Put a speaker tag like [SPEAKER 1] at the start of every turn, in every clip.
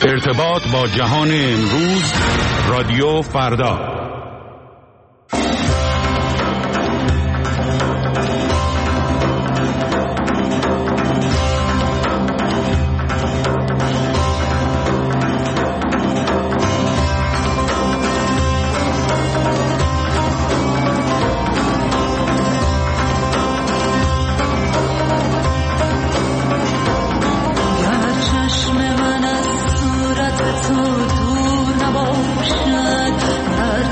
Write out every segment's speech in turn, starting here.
[SPEAKER 1] ارتباط با جهان امروز، رادیو فردا.
[SPEAKER 2] تو دور نباشد، هر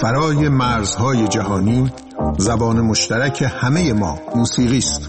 [SPEAKER 2] فرای مرزهای جهانی زبان مشترک همه ما موسیقی است.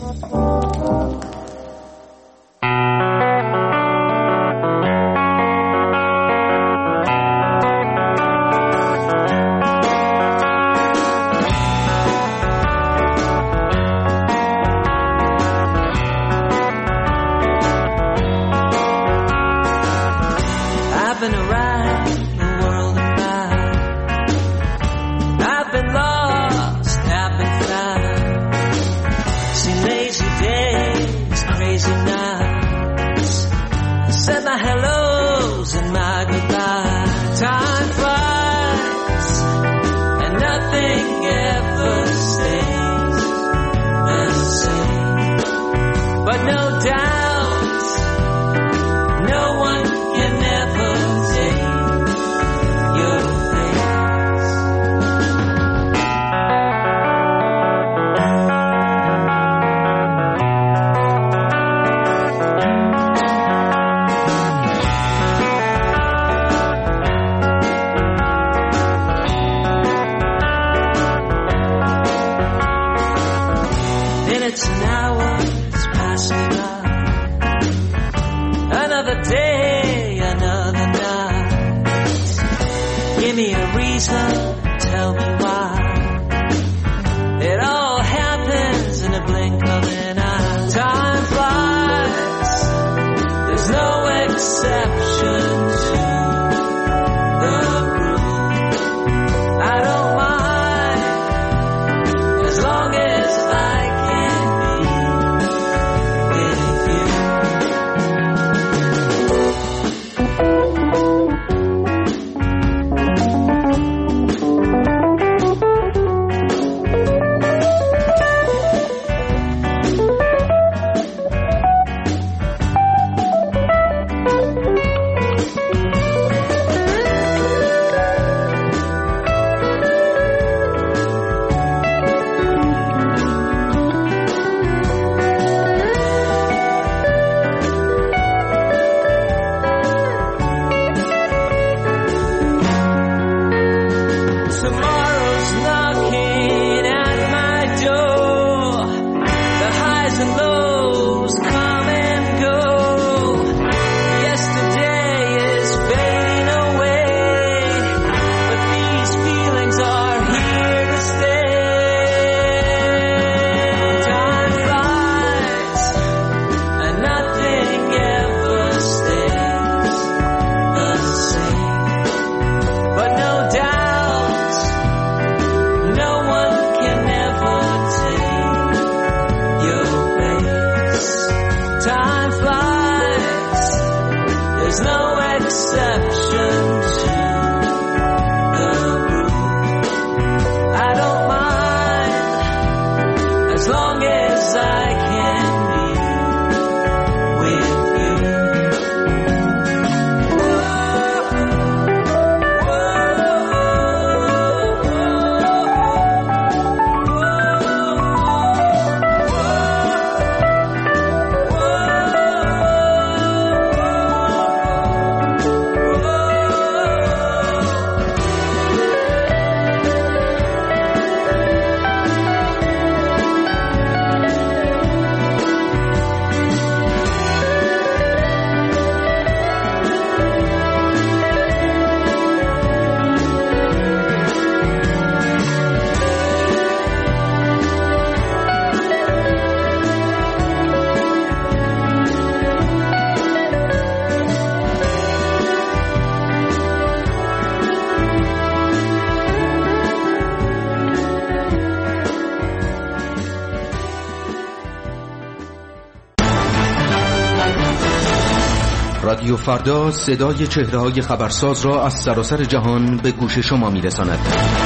[SPEAKER 3] رادیو فردا صدای چهره‌های خبرساز را از سراسر جهان به گوش شما می‌رساند.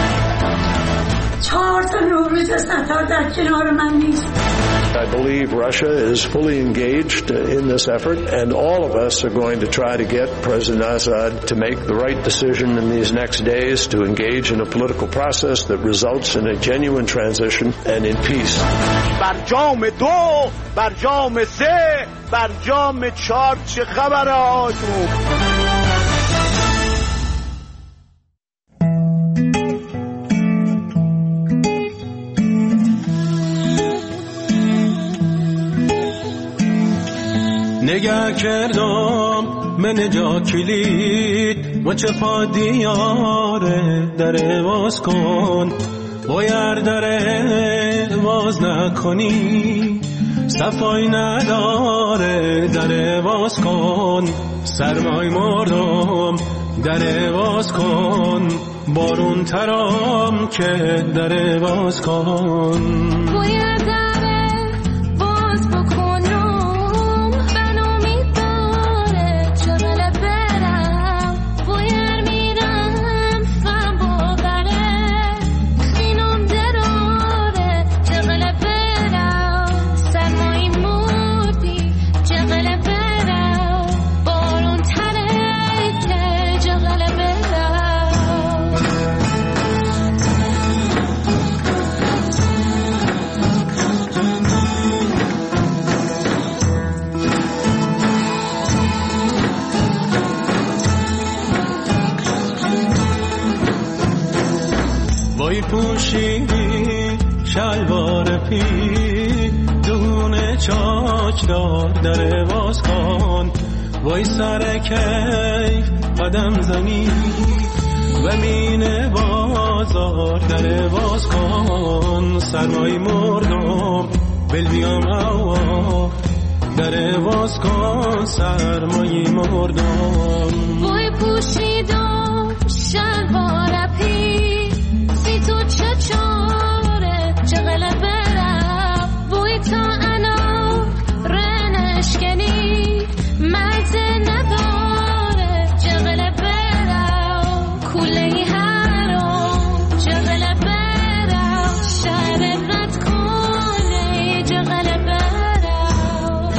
[SPEAKER 4] 4 تا نوروز ستار در کنار من نیست.
[SPEAKER 5] I believe Russia is fully engaged in this effort, and all of us are going to try to get President Assad to make the right decision in these next days to engage in a political process that results in a genuine transition and in peace.
[SPEAKER 6] برجام 2 برجام 3 برجام 4 چه خبره آجوب؟
[SPEAKER 7] نگه کردم من جا کلید و چه پا دیاره در باز کن باید در باز نکنی صفای نداره در باز کن سرمای مردم در باز کن بارون ترام که در باز کن
[SPEAKER 8] باید در باز بکن روم بنامید داره چغل برم باید میرم غم باوره خینم دراره چغل برم سرمایی مردی چغل برم بارون تره که چغل برم
[SPEAKER 7] وای پوشیدی شلوار پی دونه چاک دار در باز کن وای سر کیف قدم زنی و مین بازار در باز کن سرمای مردم بل بیام هوا در باز کن سرمای مردم
[SPEAKER 8] وای پوشیدم شلوار پی تو چه چاره چغل برم بوی تا انا رنشکنی مزه نداره چغل برم کوله هرم چغل برم شهر رد کنه چغل برم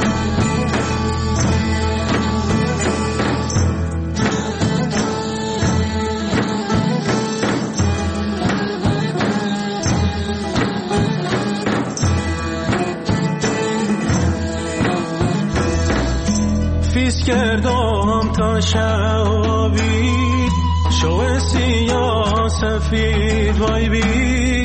[SPEAKER 7] فیس کردم تا شبی شو سیاه سفید وای بی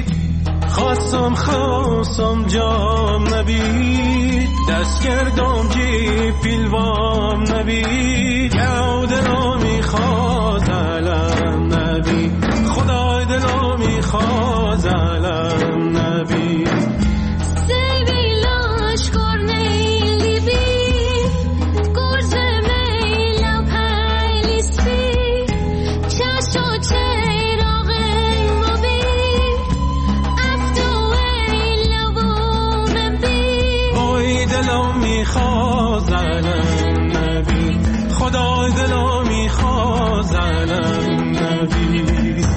[SPEAKER 7] خواستم جام نبید دست کردم جی پیلوام نبید یه دلو میخواد علم نبید خدای دلو میخواد علم نبید خدای دلو میخواد علم نبید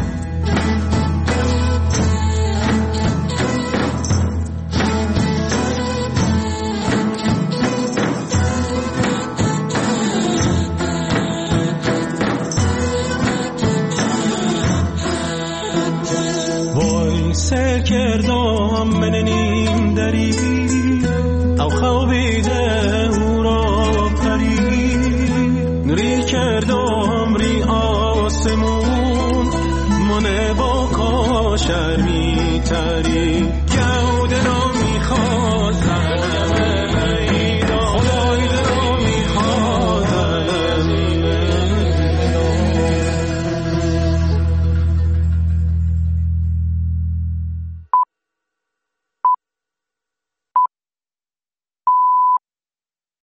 [SPEAKER 7] وای سر کردم من نیم دری او خوابیده او را پری نوری کردم ری آسمون من با کاشر میتری